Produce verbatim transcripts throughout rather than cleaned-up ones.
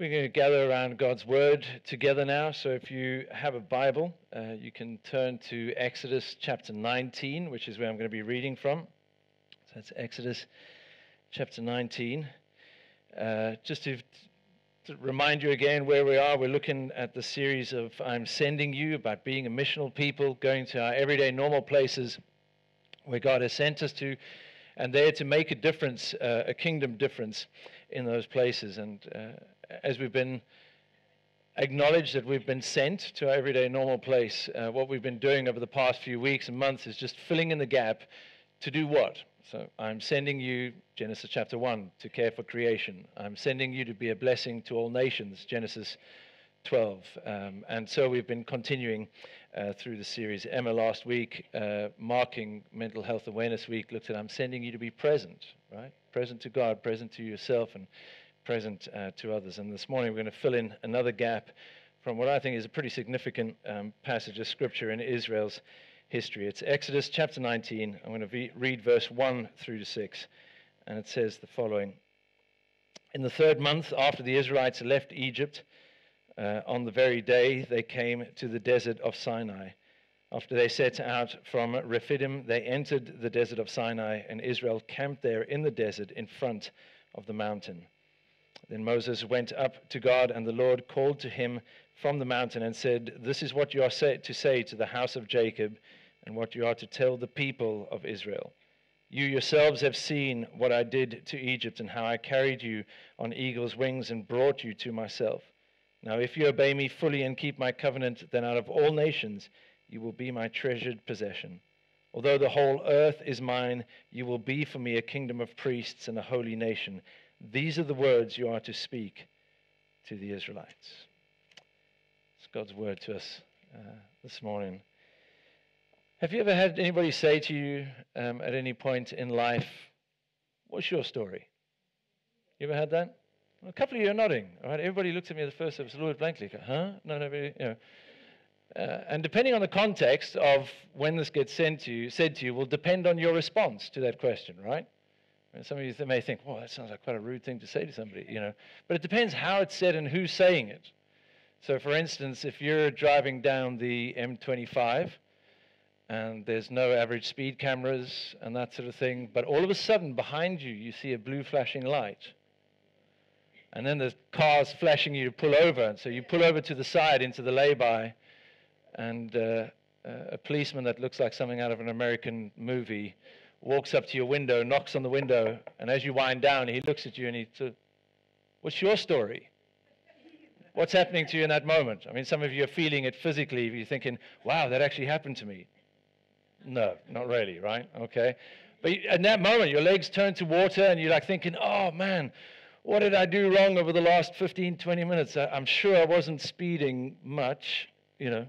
We're going to gather around God's Word together now. So if you have a Bible, uh, you can turn to Exodus chapter nineteen, which is where I'm going to be reading from. So that's Exodus chapter nineteen. Uh, just to, to remind you again where we are, we're looking at the series of I'm Sending You, about being a missional people, going to our everyday normal places where God has sent us to, and there to make a difference, uh, a kingdom difference in those places. And uh, as we've been acknowledged that we've been sent to our everyday normal place, uh, what we've been doing over the past few weeks and months is just filling in the gap to do what? So I'm sending you, Genesis chapter one, to care for creation. I'm sending you to be a blessing to all nations, Genesis twelve. Um, and so we've been continuing uh, through the series. Emma last week, uh, marking Mental Health Awareness Week, looked at I'm sending you to be present, right? Present to God, present to yourself, and present uh, to others. And this morning we're going to fill in another gap from what I think is a pretty significant um, passage of Scripture in Israel's history. It's Exodus chapter nineteen. I'm going to re- read verse one through to six. And it says the following. In the third month after the Israelites left Egypt, uh, on the very day they came to the desert of Sinai. After they set out from Rephidim, they entered the desert of Sinai, and Israel camped there in the desert in front of the mountain. Then Moses went up to God, and the Lord called to him from the mountain and said, "This is what you are say, to say to the house of Jacob, and what you are to tell the people of Israel. You yourselves have seen what I did to Egypt, and how I carried you on eagle's wings and brought you to myself. Now if you obey me fully and keep my covenant, then out of all nations you will be my treasured possession. Although the whole earth is mine, you will be for me a kingdom of priests and a holy nation. These are the words you are to speak to the Israelites." It's God's word to us uh, this morning. Have you ever had anybody say to you um, at any point in life, "What's your story?" You ever had that? Well, a couple of you are nodding. All right, everybody looked at me at the first service a little bit blankly. Go, huh? No, nobody. You know. Uh, and depending on the context of when this gets sent to you, said to you, will depend on your response to that question, right? And some of you may think, well, that sounds like quite a rude thing to say to somebody, you know. But it depends how it's said and who's saying it. So, for instance, if you're driving down the M twenty-five and there's no average speed cameras and that sort of thing, but all of a sudden behind you, you see a blue flashing light. And then there's cars flashing you to pull over. And so you pull over to the side into the lay-by, and uh, a policeman that looks like something out of an American movie walks up to your window, knocks on the window, and as you wind down, he looks at you and he says, "What's your story?" What's happening to you in that moment? I mean, some of you are feeling it physically. You're thinking, wow, that actually happened to me. No, not really, right? Okay. But in that moment, your legs turn to water and you're like thinking, oh man, what did I do wrong over the last fifteen, twenty minutes? I'm sure I wasn't speeding much, you know.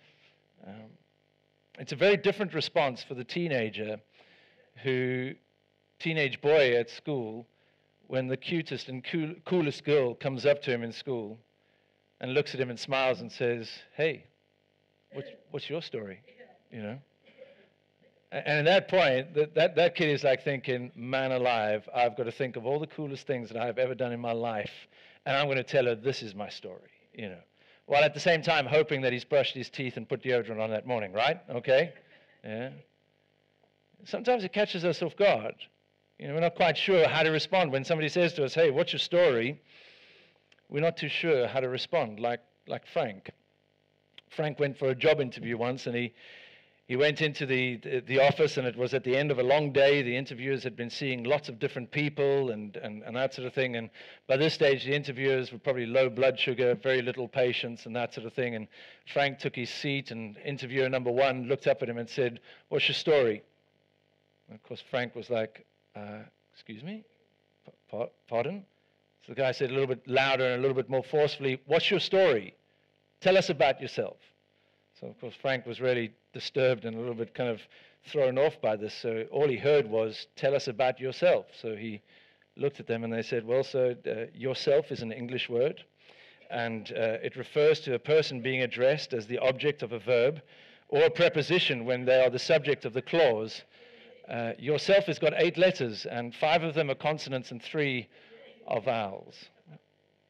Um, it's a very different response for the teenager who, teenage boy at school, when the cutest and cool, coolest girl comes up to him in school and looks at him and smiles and says, "Hey, what's, what's your story?" You know? And at that point, that, that, that kid is like thinking, man alive, I've got to think of all the coolest things that I've ever done in my life, and I'm going to tell her this is my story, you know. While at the same time hoping that he's brushed his teeth and put deodorant on that morning, right? Okay? Yeah. Sometimes it catches us off guard. You know, we're not quite sure how to respond when somebody says to us, "Hey, what's your story?" We're not too sure how to respond, like like Frank. Frank went for a job interview once, and he he went into the, the, the office, and it was at the end of a long day. The interviewers had been seeing lots of different people and, and, and that sort of thing. And by this stage, the interviewers were probably low blood sugar, very little patience and that sort of thing. And Frank took his seat, and interviewer number one looked up at him and said, "What's your story?" And of course, Frank was like, uh, excuse me? P- pardon? So the guy said a little bit louder and a little bit more forcefully, "What's your story? Tell us about yourself." So, of course, Frank was really disturbed and a little bit kind of thrown off by this. So all he heard was, "Tell us about yourself." So he looked at them and they said, "Well, so uh, yourself is an English word, and uh, it refers to a person being addressed as the object of a verb or a preposition when they are the subject of the clause. Uh, yourself has got eight letters, and five of them are consonants and three are vowels."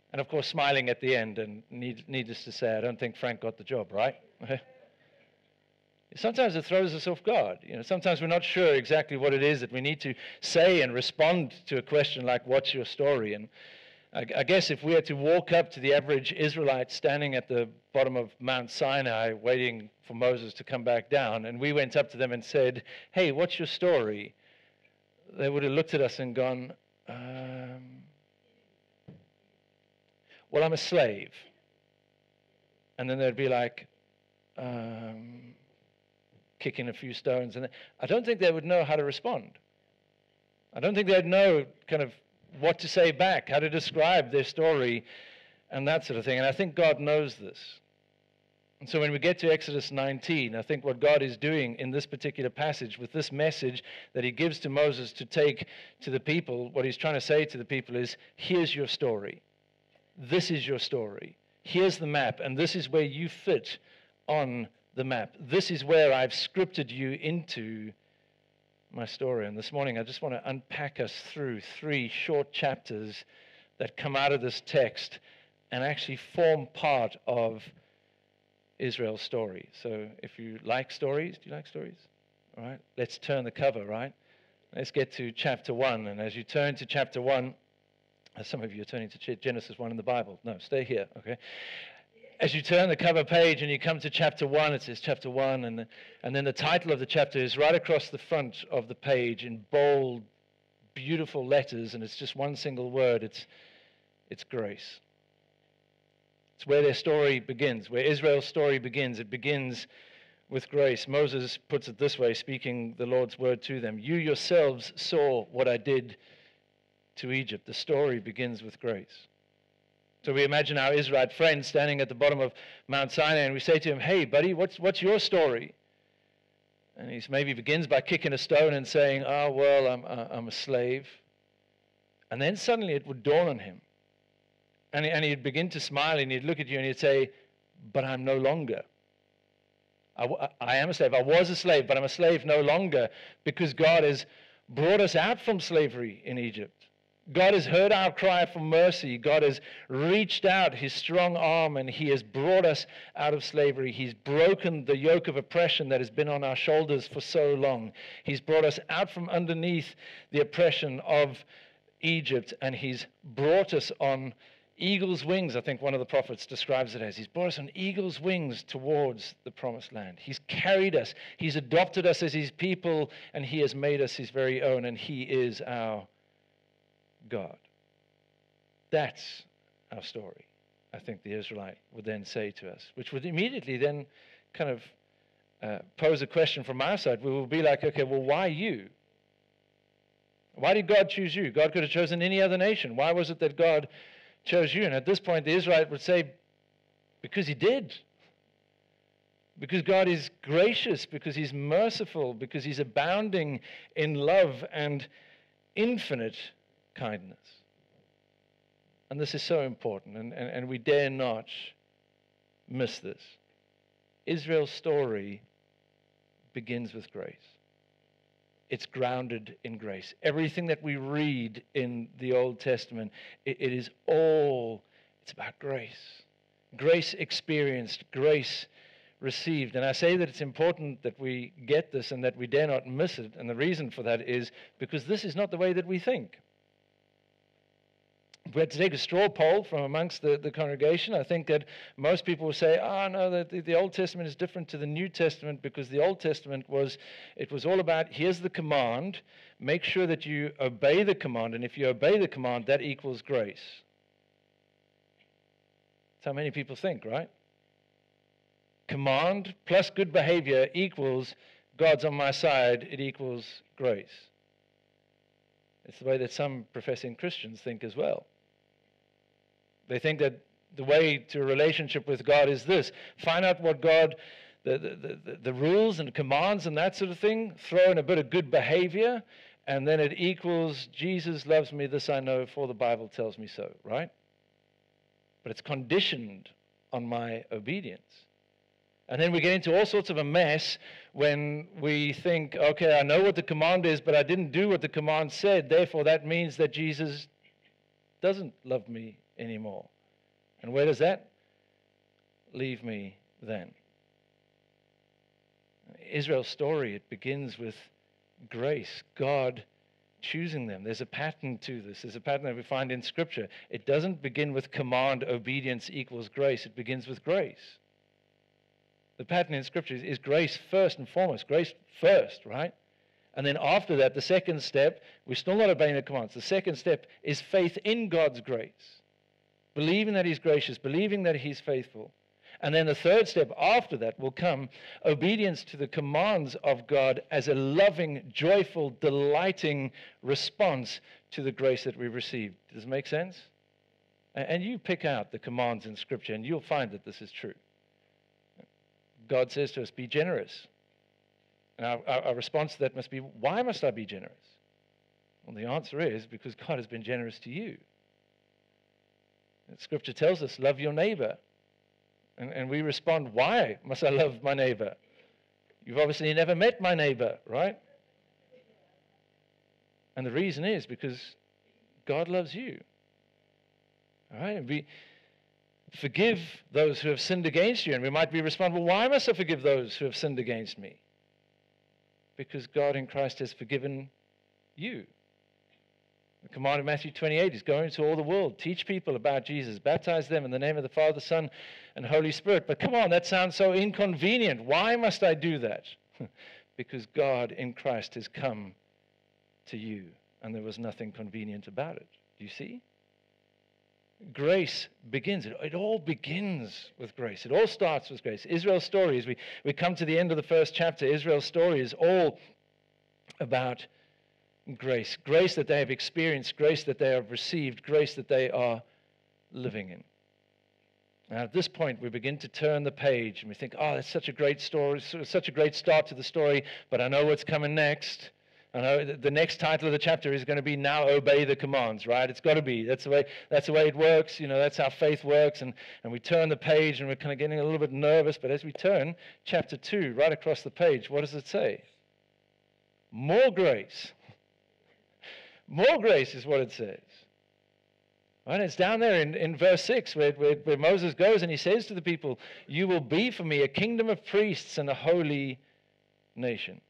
And of course, smiling at the end. And need, needless to say, I don't think Frank got the job, right? Sometimes it throws us off guard. You know, sometimes we're not sure exactly what it is that we need to say and respond to a question like, what's your story? And I, I guess if we had to walk up to the average Israelite standing at the bottom of Mount Sinai waiting for Moses to come back down, and we went up to them and said, hey, what's your story? They would have looked at us and gone, um, well, I'm a slave. And then they'd be like, um, kicking a few stones. And I don't think they would know how to respond. I don't think they'd know kind of what to say back, how to describe their story and that sort of thing. And I think God knows this. And so when we get to Exodus nineteen, I think what God is doing in this particular passage with this message that he gives to Moses to take to the people, what he's trying to say to the people is, here's your story. This is your story. Here's the map, and this is where you fit on the map. This is where I've scripted you into my story. And this morning I just want to unpack us through three short chapters that come out of this text and actually form part of Israel's story. So if you like stories, do you like stories? All right, let's turn the cover, right? Let's get to chapter one. And as you turn to chapter one, as some of you are turning to Genesis one in the Bible. No, stay here, okay? As you turn the cover page and you come to chapter one, it says chapter one, and, the, and then the title of the chapter is right across the front of the page in bold, beautiful letters, and it's just one single word. It's, it's grace. It's where their story begins, where Israel's story begins. It begins with grace. Moses puts it this way, speaking the Lord's word to them. You yourselves saw what I did to Egypt. The story begins with grace. So we imagine our Israelite friend standing at the bottom of Mount Sinai, and we say to him, hey, buddy, what's, what's your story? And he maybe begins by kicking a stone and saying, oh, well, I'm, I'm a slave. And then suddenly it would dawn on him. And, he, and he'd begin to smile, and he'd look at you, and he'd say, but I'm no longer. I, I am a slave. I was a slave, but I'm a slave no longer, because God has brought us out from slavery in Egypt. God has heard our cry for mercy. God has reached out his strong arm, and he has brought us out of slavery. He's broken the yoke of oppression that has been on our shoulders for so long. He's brought us out from underneath the oppression of Egypt, and he's brought us on eagle's wings, I think one of the prophets describes it as. He's brought us on eagle's wings towards the promised land. He's carried us. He's adopted us as his people, and he has made us his very own, and he is our God. That's our story, I think the Israelite would then say to us, which would immediately then kind of uh, pose a question from our side. We will be like, okay, well, why you? Why did God choose you? God could have chosen any other nation. Why was it that God chose you? And at this point, the Israelite would say, because he did. Because God is gracious, because he's merciful, because he's abounding in love and infinite kindness. And this is so important, and, and, and we dare not miss this. Israel's story begins with grace. It's grounded in grace. Everything that we read in the Old Testament, it, it is all, it's about grace. Grace experienced, grace received. And I say that it's important that we get this and that we dare not miss it. And the reason for that is because this is not the way that we think. If we had to take a straw poll from amongst the, the congregation, I think that most people will say, oh, no, the, the Old Testament is different to the New Testament, because the Old Testament was, it was all about, here's the command, make sure that you obey the command, and if you obey the command, that equals grace. That's how many people think, right? Command plus good behavior equals God's on my side, it equals grace. It's the way that some professing Christians think as well. They think that the way to a relationship with God is this. Find out what God, the, the, the, the rules and commands and that sort of thing, throw in a bit of good behavior, and then it equals Jesus loves me, this I know, for the Bible tells me so, right? But it's conditioned on my obedience. And then we get into all sorts of a mess when we think, okay, I know what the command is, but I didn't do what the command said. Therefore, that means that Jesus doesn't love me anymore. And where does that leave me then? Israel's story, it begins with grace, God choosing them. There's a pattern to this. There's a pattern that we find in Scripture. It doesn't begin with command, obedience equals grace. It begins with grace. The pattern in Scripture is, is grace first and foremost. Grace first, right? And then after that, the second step, we're still not obeying the commands. The second step is faith in God's grace. Believing that He's gracious, believing that He's faithful. And then the third step after that will come obedience to the commands of God as a loving, joyful, delighting response to the grace that we've received. Does it make sense? And you pick out the commands in Scripture and you'll find that this is true. God says to us, be generous. And our, our, our response to that must be, why must I be generous? Well, the answer is because God has been generous to you. And Scripture tells us, love your neighbor. And, and we respond, why must I love my neighbor? You've obviously never met my neighbor, right? And the reason is because God loves you. All right? And we forgive those who have sinned against you. And we might be responding, well, why must I forgive those who have sinned against me? Because God in Christ has forgiven you. The command of Matthew twenty-eight is go into all the world, teach people about Jesus, baptize them in the name of the Father, Son, and Holy Spirit. But come on, that sounds so inconvenient. Why must I do that? Because God in Christ has come to you, and there was nothing convenient about it. Do you see? Grace begins. It, it all begins with grace. It all starts with grace. Israel's story, as we, we come to the end of the first chapter, Israel's story is all about grace. Grace that they have experienced, grace that they have received, grace that they are living in. Now, at this point, we begin to turn the page and we think, oh, that's such a great story, such a great start to the story, but I know what's coming next. I know the next title of the chapter is going to be Now Obey the Commands, right? It's got to be. That's the way, that's the way it works. You know, that's how faith works. And, and we turn the page and we're kind of getting a little bit nervous. But as we turn, chapter two, right across the page, what does it say? More grace. More grace is what it says. Right? It's down there in, in verse six where, where, where Moses goes and he says to the people, you will be for me a kingdom of priests and a holy nation.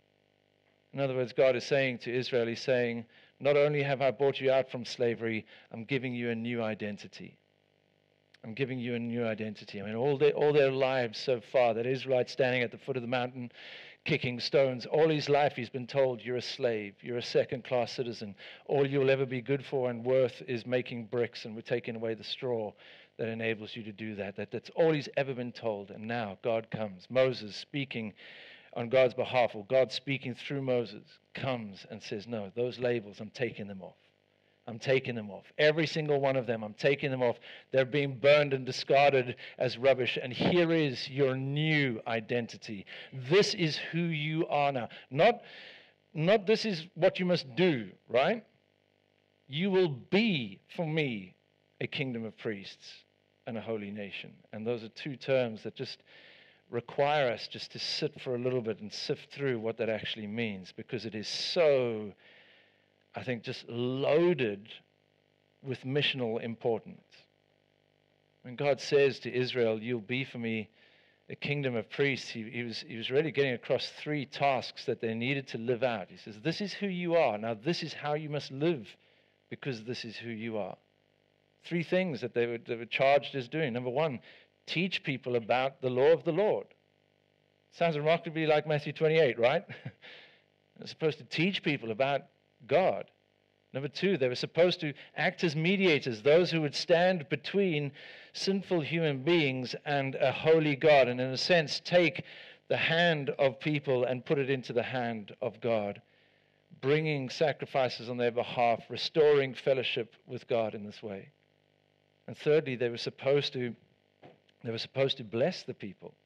In other words, God is saying to Israel, he's saying, not only have I brought you out from slavery, I'm giving you a new identity. I'm giving you a new identity. I mean, all their, all their lives so far, that Israelite standing at the foot of the mountain, kicking stones, all his life he's been told, you're a slave, you're a second-class citizen. All you'll ever be good for and worth is making bricks, and we're taking away the straw that enables you to do that. that. That's all he's ever been told. And now God comes. Moses speaking on God's behalf, or God speaking through Moses, comes and says, no, those labels, I'm taking them off. I'm taking them off. Every single one of them, I'm taking them off. They're being burned and discarded as rubbish. And here is your new identity. This is who you are now. Not, not this is what you must do, right? You will be, for me, a kingdom of priests and a holy nation. And those are two terms that just require us just to sit for a little bit and sift through what that actually means, because it is so, I think, just loaded with missional importance. When God says to Israel, you'll be for me a kingdom of priests, he, he, was, he was really getting across three tasks that they needed to live out. He says, this is who you are. Now, this is how you must live, because this is who you are. Three things that they were, they were charged as doing. Number one, teach people about the law of the Lord. Sounds remarkably like Matthew twenty-eight, right? They're supposed to teach people about God. Number two, they were supposed to act as mediators, those who would stand between sinful human beings and a holy God, and in a sense take the hand of people and put it into the hand of God, bringing sacrifices on their behalf, restoring fellowship with God in this way. And thirdly, they were supposed to they were supposed to bless the people.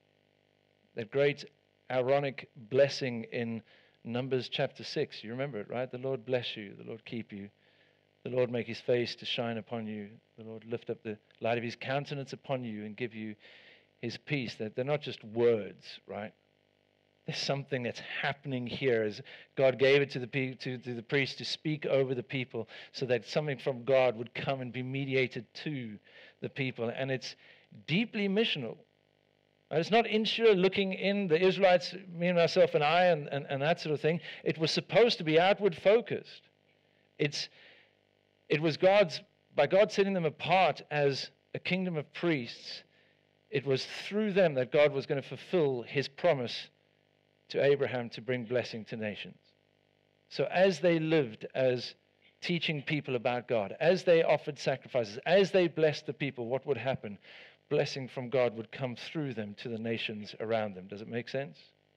That great ironic blessing in Numbers chapter six. You remember it, right? The Lord bless you. The Lord keep you. The Lord make his face to shine upon you. The Lord lift up the light of his countenance upon you and give you his peace. That they're not just words, right? There's something that's happening here as God gave it to the, pe- to, to the priest to speak over the people so that something from God would come and be mediated to the people. And it's deeply missional. And it's not insure looking in, the Israelites, me and myself and I, and, and, and that sort of thing. It was supposed to be outward focused. It's, it was God's, by God setting them apart as a kingdom of priests, it was through them that God was going to fulfill his promise to Abraham to bring blessing to nations. So as they lived as teaching people about God, as they offered sacrifices, as they blessed the people, what would happen? Blessing from God would come through them to the nations around them. Does it make sense?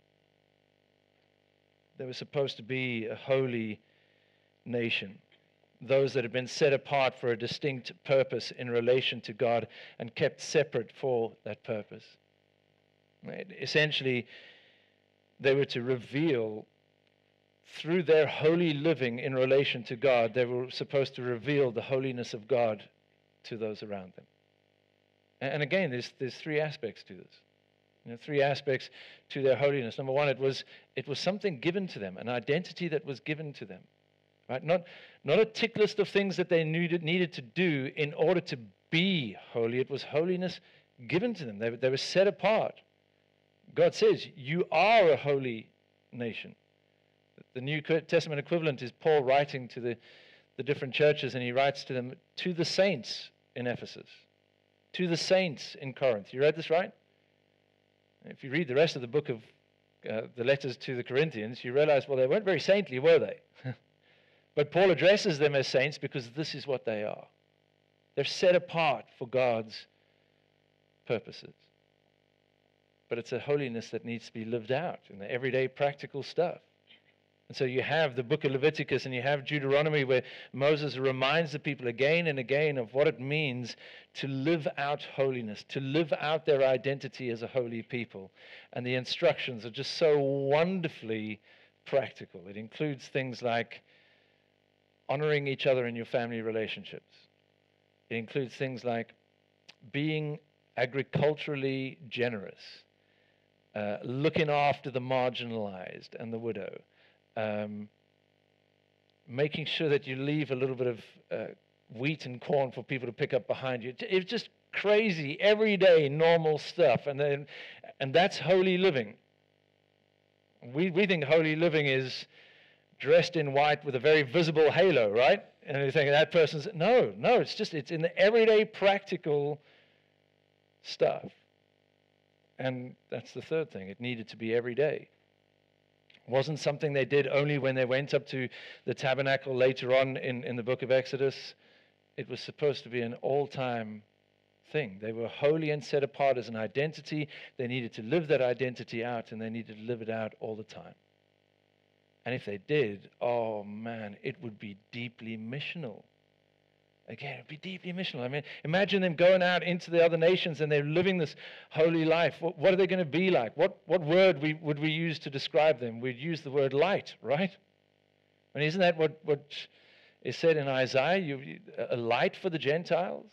They were supposed to be a holy nation, those that had been set apart for a distinct purpose in relation to God and kept separate for that purpose. Essentially, they were to reveal, through their holy living in relation to God, they were supposed to reveal the holiness of God to those around them. And again, there's, there's three aspects to this. You know, three aspects to their holiness. Number one, it was, it was something given to them, an identity that was given to them. Right? Not, not a tick list of things that they needed, needed to do in order to be holy. It was holiness given to them. They, they were set apart. God says, you are a holy nation. The New Testament equivalent is Paul writing to the, the different churches, and he writes to them, to the saints in Ephesus, to the saints in Corinth. You read this right? If you read the rest of the book of uh, the letters to the Corinthians, you realize, well, they weren't very saintly, were they? But Paul addresses them as saints because this is what they are. They're set apart for God's purposes. But it's a holiness that needs to be lived out in the everyday practical stuff. And so you have the book of Leviticus and you have Deuteronomy where Moses reminds the people again and again of what it means to live out holiness, to live out their identity as a holy people. And the instructions are just so wonderfully practical. It includes things like honoring each other in your family relationships. It includes things like being agriculturally generous, uh, looking after the marginalized and the widow, um, making sure that you leave a little bit of uh, wheat and corn for people to pick up behind you. It's just crazy, everyday, normal stuff, and then, and that's holy living. We we think holy living is dressed in white with a very visible halo, right? And you think that person's no, no. It's just it's in the everyday, practical stuff. And that's the third thing. It needed to be every day. It wasn't something they did only when they went up to the tabernacle later on in, in the book of Exodus. It was supposed to be an all-time thing. They were holy and set apart as an identity. They needed to live that identity out, and they needed to live it out all the time. And if they did, oh man, it would be deeply missional. Again, it would be deeply missional. I mean, imagine them going out into the other nations and they're living this holy life. What, what are they going to be like? What, what word we, would we use to describe them? We'd use the word light, right? I mean, isn't that what, what is said in Isaiah? You, you, a light for the Gentiles?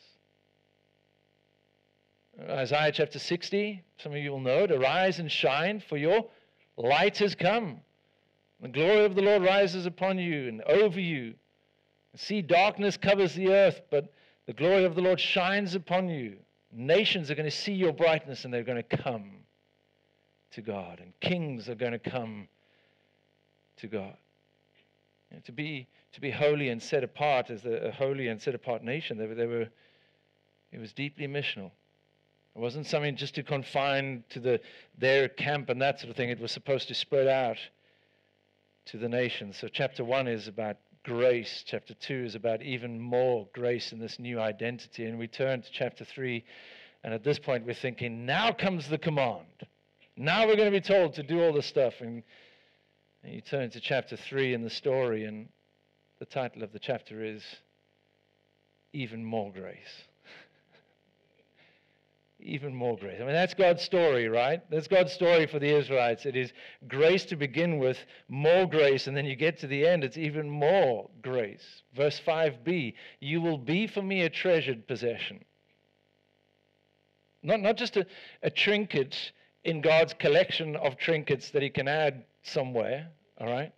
Isaiah chapter sixty, some of you will know it. Arise and shine, for your light has come. The glory of the Lord rises upon you and over you. See, darkness covers the earth, but the glory of the Lord shines upon you. Nations are going to see your brightness and they're going to come to God. And kings are going to come to God. You know, to be to be holy and set apart as a, a holy and set apart nation, they were, they were, it was deeply missional. It wasn't something just to confine to the their camp and that sort of thing. It was supposed to spread out to the nations. So chapter one is about grace. Chapter two is about even more grace in this new identity. And we turn to chapter three, and at this point we're thinking, now comes the command. Now we're going to be told to do all this stuff. And, and you turn to chapter three in the story, and the title of the chapter is Even More Grace. Even more grace. I mean, that's God's story, right? That's God's story for the Israelites. It is grace to begin with, more grace, and then you get to the end, it's even more grace. Verse five b, you will be for me a treasured possession. Not, not just a, a trinket in God's collection of trinkets that he can add somewhere, all right?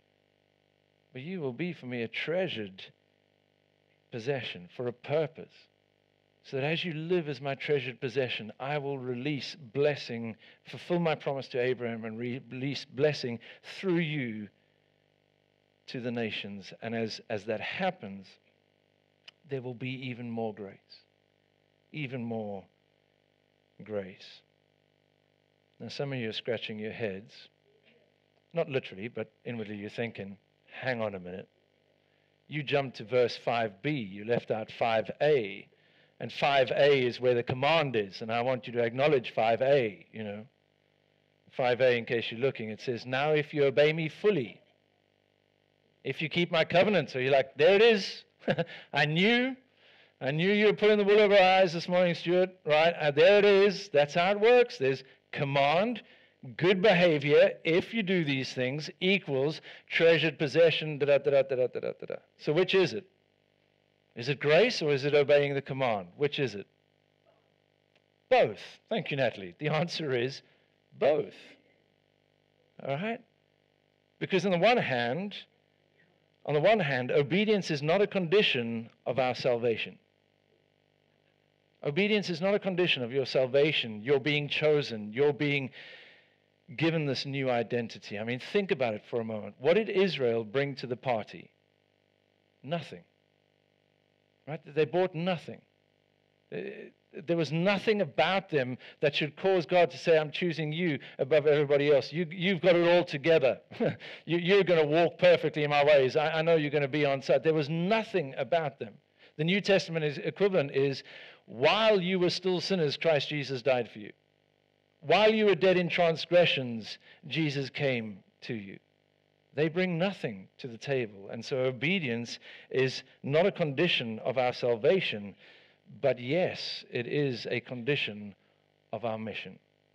But you will be for me a treasured possession for a purpose. So that as you live as my treasured possession, I will release blessing, fulfill my promise to Abraham and re- release blessing through you to the nations. And as, as that happens, there will be even more grace. Even more grace. Now some of you are scratching your heads. Not literally, but inwardly you're thinking, hang on a minute. You jumped to verse five b. You left out five a. And five a is where the command is. And I want you to acknowledge five a, you know. five a, in case you're looking, it says, now if you obey me fully, if you keep my covenant. So you're like, there it is. I knew. I knew you were pulling the wool over our eyes this morning, Stuart. Right? Uh, there it is. That's how it works. There's command, good behavior, if you do these things, equals treasured possession, da da da da da da da da. So which is it? Is it grace or is it obeying the command? Which is it? Both. Thank you, Natalie. The answer is both. All right? Because on the one hand, on the one hand, obedience is not a condition of our salvation. Obedience is not a condition of your salvation, your being chosen, your being given this new identity. I mean, think about it for a moment. What did Israel bring to the party? Nothing. Right? They brought nothing. There was nothing about them that should cause God to say, I'm choosing you above everybody else. You, you've got it all together. you, you're going to walk perfectly in my ways. I, I know you're going to be on side. There was nothing about them. The New Testament is, equivalent is, while you were still sinners, Christ Jesus died for you. While you were dead in transgressions, Jesus came to you. They bring nothing to the table. And so obedience is not a condition of our salvation, but yes, it is a condition of our mission.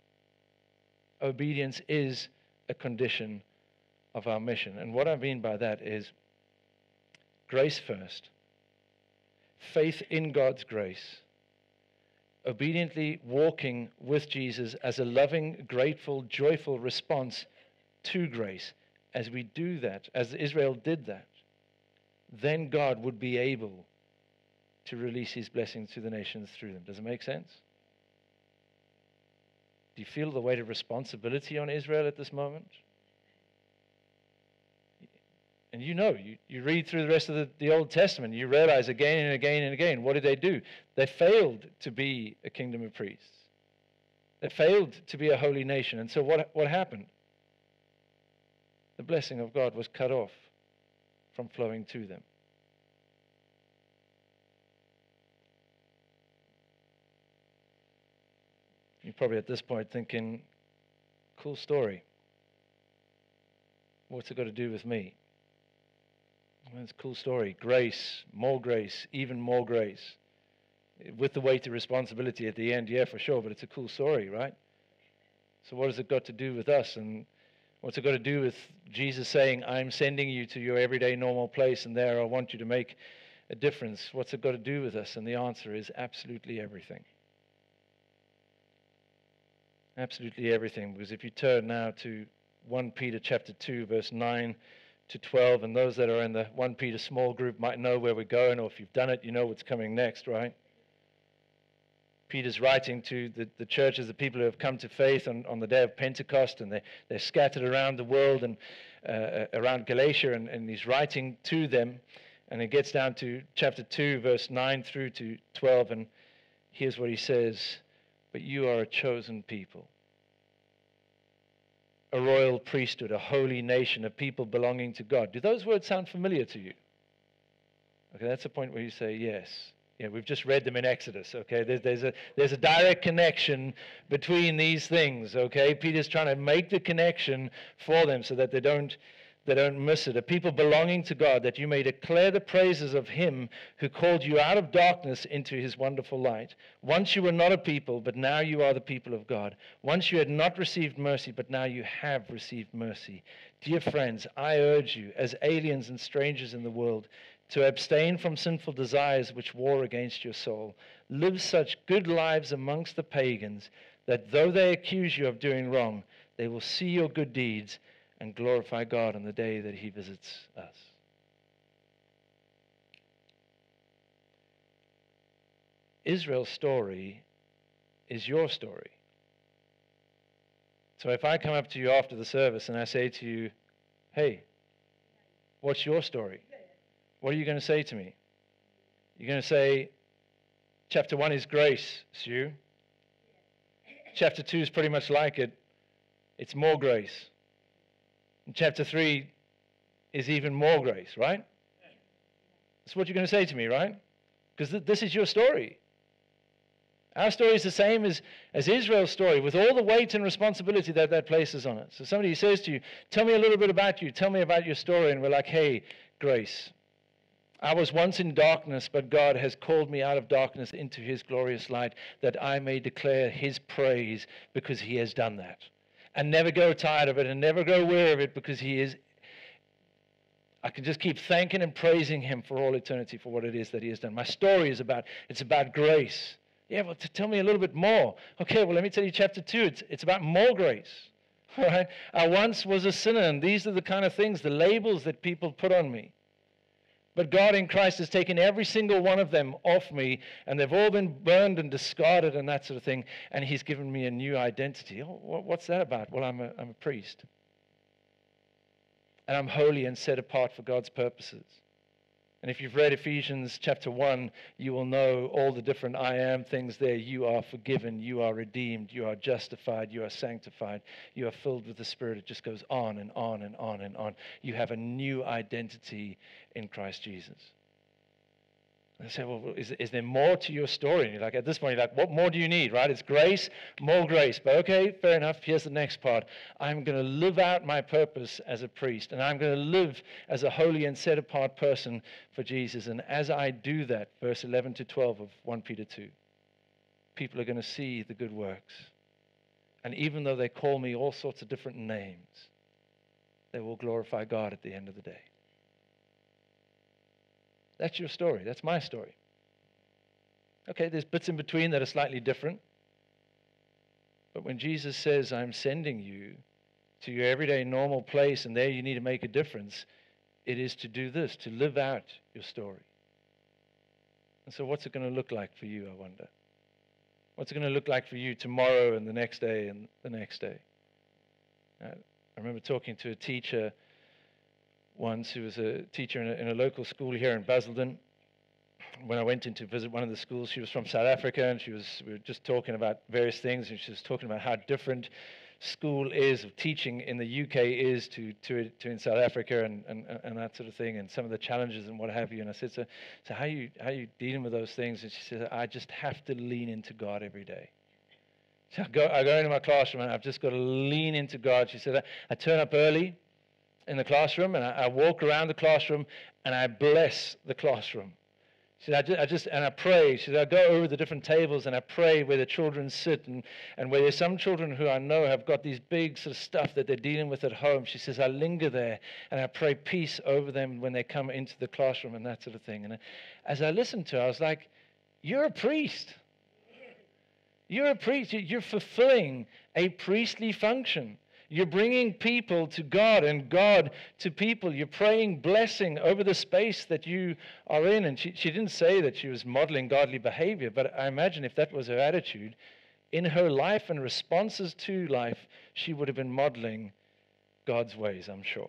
Obedience is a condition of our mission. And what I mean by that is grace first, faith in God's grace, obediently walking with Jesus as a loving, grateful, joyful response to grace. As we do that, as Israel did that, then God would be able to release his blessings to the nations through them. Does it make sense? Do you feel the weight of responsibility on Israel at this moment? And you know, you, you read through the rest of the, the Old Testament, you realize again and again and again, what did they do? They failed to be a kingdom of priests. They failed to be a holy nation. And so what, what happened? The blessing of God was cut off from flowing to them. You're probably at this point thinking, cool story. What's it got to do with me? Well, it's a cool story. Grace, more grace, even more grace. With the weight of responsibility at the end, yeah, for sure, but it's a cool story, right? So what has it got to do with us? And what's it got to do with Jesus saying, I'm sending you to your everyday normal place, and there I want you to make a difference? What's it got to do with us? And the answer is absolutely everything. Absolutely everything. Because if you turn now to First Peter chapter two, verse nine to twelve, and those that are in the First Peter small group might know where we're going, or if you've done it, you know what's coming next, right? Peter's writing to the, the churches, the people who have come to faith on, on the day of Pentecost, and they, they're scattered around the world and uh, around Galatia, and, and he's writing to them. And it gets down to chapter two, verse nine through to twelve, and here's what he says. But you are a chosen people, a royal priesthood, a holy nation, a people belonging to God. Do those words sound familiar to you? Okay, that's the point where you say yes. Yeah, we've just read them in Exodus, okay? There's, there's, a, there's a direct connection between these things, okay? Peter's trying to make the connection for them so that they don't, they don't miss it. A people belonging to God, that you may declare the praises of him who called you out of darkness into his wonderful light. Once you were not a people, but now you are the people of God. Once you had not received mercy, but now you have received mercy. Dear friends, I urge you, as aliens and strangers in the world, to abstain from sinful desires which war against your soul. Live such good lives amongst the pagans that though they accuse you of doing wrong, they will see your good deeds and glorify God on the day that he visits us. Israel's story is your story. So if I come up to you after the service and I say to you, hey, what's your story? What are you going to say to me? You're going to say, chapter one is grace, Sue. Chapter two is pretty much like it. It's more grace. And chapter three is even more grace, right? That's what you're going to say to me, right? Because th- this is your story. Our story is the same as, as Israel's story, with all the weight and responsibility that that places on it. So somebody says to you, tell me a little bit about you, tell me about your story, and we're like, hey, grace. I was once in darkness, but God has called me out of darkness into his glorious light, that I may declare his praise, because he has done that. And never grow tired of it, and never grow weary of it, because he is, I can just keep thanking and praising him for all eternity for what it is that he has done. My story is about, it's about grace. Yeah, well, to tell me a little bit more. Okay, well, let me tell you chapter two. It's, it's about more grace. All right? I once was a sinner, and these are the kind of things, the labels that people put on me. But God in Christ has taken every single one of them off me, and they've all been burned and discarded and that sort of thing, and he's given me a new identity. Oh, what's that about? Well, I'm a, I'm a priest. And I'm holy and set apart for God's purposes. And if you've read Ephesians chapter one, you will know all the different I am things there. You are forgiven, you are redeemed, you are justified, you are sanctified, you are filled with the Spirit. It just goes on and on and on and on. You have a new identity in Christ Jesus. And I say, well, is, is there more to your story? And you're like, at this point, you're like, what more do you need, right? It's grace, more grace. But okay, fair enough. Here's the next part. I'm going to live out my purpose as a priest, and I'm going to live as a holy and set apart person for Jesus. And as I do that, verse eleven to twelve of First Peter two, people are going to see the good works. And even though they call me all sorts of different names, they will glorify God at the end of the day. That's your story. That's my story. Okay, there's bits in between that are slightly different. But when Jesus says, I'm sending you to your everyday normal place, and there you need to make a difference, it is to do this, to live out your story. And so what's it going to look like for you, I wonder? What's it going to look like for you tomorrow and the next day and the next day? Uh, I remember talking to a teacher once who was a teacher in a, in a local school here in Basildon. When I went in to visit one of the schools, she was from South Africa, and she was, we were just talking about various things, and she was talking about how different school is, of teaching in the U K is to, to, to in South Africa, and, and, and that sort of thing, and some of the challenges and what have you. And I said, so, so how, are you, how are you dealing with those things? And she said, I just have to lean into God every day. So I go, I go into my classroom, and I've just got to lean into God. She said, I, I turn up early in the classroom, and I, I walk around the classroom, and I bless the classroom. She said, I just, I just, and I pray. She said, I go over the different tables, and I pray where the children sit, and, and where there's some children who I know have got these big sort of stuff that they're dealing with at home. She says, I linger there, and I pray peace over them when they come into the classroom and that sort of thing. And as I listened to her, I was like, you're a priest. You're a priest. You're fulfilling a priestly function. You're bringing people to God and God to people. You're praying blessing over the space that you are in. And she, she didn't say that she was modeling godly behavior, but I imagine if that was her attitude, in her life and responses to life, she would have been modeling God's ways, I'm sure.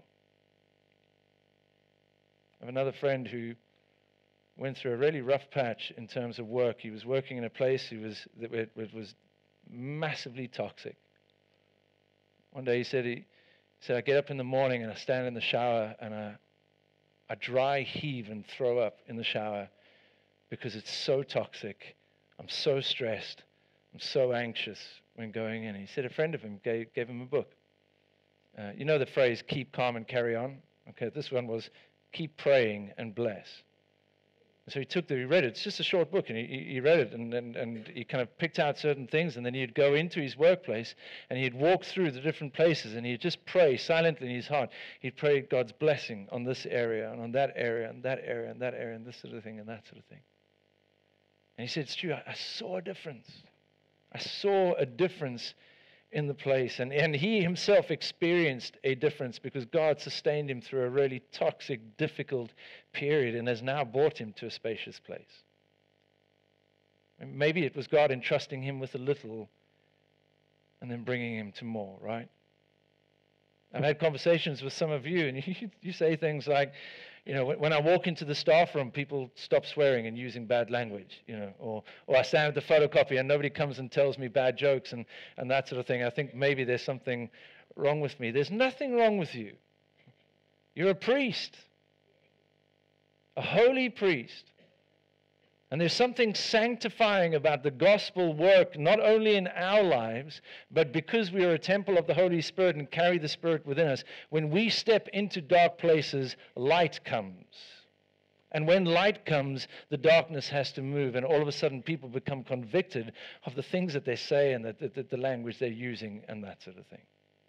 I have another friend who went through a really rough patch in terms of work. He was working in a place who was, that it was massively toxic. One day he said, he said, I get up in the morning and I stand in the shower and I, I dry heave and throw up in the shower because it's so toxic. I'm so stressed. I'm so anxious when going in. He said a friend of him gave, gave him a book. Uh, you know the phrase, keep calm and carry on? Okay, this one was, keep praying and bless. So he took the, he read it. It's just a short book, and he, he read it, and, and, and he kind of picked out certain things, and then he'd go into his workplace, and he'd walk through the different places, and he'd just pray silently in his heart. He'd pray God's blessing on this area, and on that area, and that area, and that area, and this sort of thing, and that sort of thing. And he said, Stu, I, I saw a difference. I saw a difference in the place. And, and he himself experienced a difference because God sustained him through a really toxic, difficult period and has now brought him to a spacious place. And maybe it was God entrusting him with a little and then bringing him to more, right? I've had conversations with some of you, and you, you say things like, you know, when, when I walk into the staff room, people stop swearing and using bad language, you know, or, or I stand at the photocopy and nobody comes and tells me bad jokes and, and that sort of thing. I think maybe there's something wrong with me. There's nothing wrong with you. You're a priest, a holy priest. And there's something sanctifying about the gospel work, not only in our lives, but because we are a temple of the Holy Spirit and carry the Spirit within us. When we step into dark places, light comes. And when light comes, the darkness has to move. And all of a sudden, people become convicted of the things that they say and the, the, the language they're using and that sort of thing.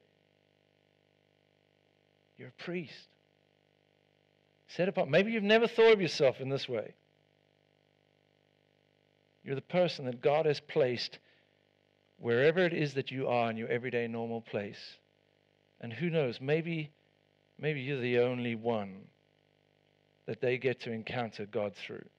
You're a priest. Set apart. Maybe you've never thought of yourself in this way. You're the person that God has placed wherever it is that you are in your everyday normal place. And who knows, maybe, maybe you're the only one that they get to encounter God through.